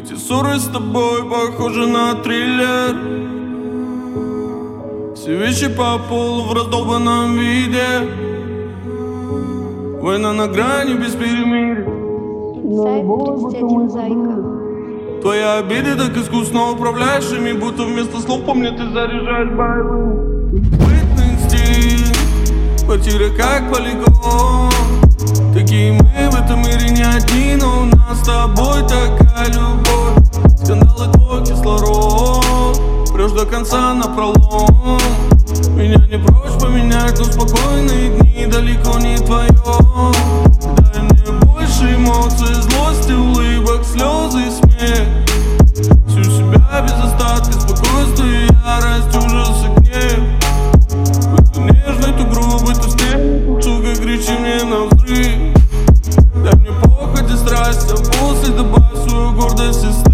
Эти ссоры с тобой похожи на триллер. Все вещи по полу в раздолбанном виде. Война на грани без перемирия. Инсайд 31 зайка. Твои обиды так искусно управляешь ими, будто вместо слов по мне ты заряжаешь боевым. Бытный инстинкт, квартира как полигон. Такие мы в этом мире не одни, но у нас с тобой такая любовь. Скандалы твой кислород, прешь до конца напролом. Меня не прочь поменять, но спокойные дни далеко не твое. Дай мне больше эмоций, злости, улыбок, слезы и смех. Всю себя без остатка, спокойствие, ярость, ужас и гнев. Будь то нежный, то грубый, то степь, сука, кричи мне навзрыв. Дай мне похоть и страсть, а после добавь свою гордость и стыд.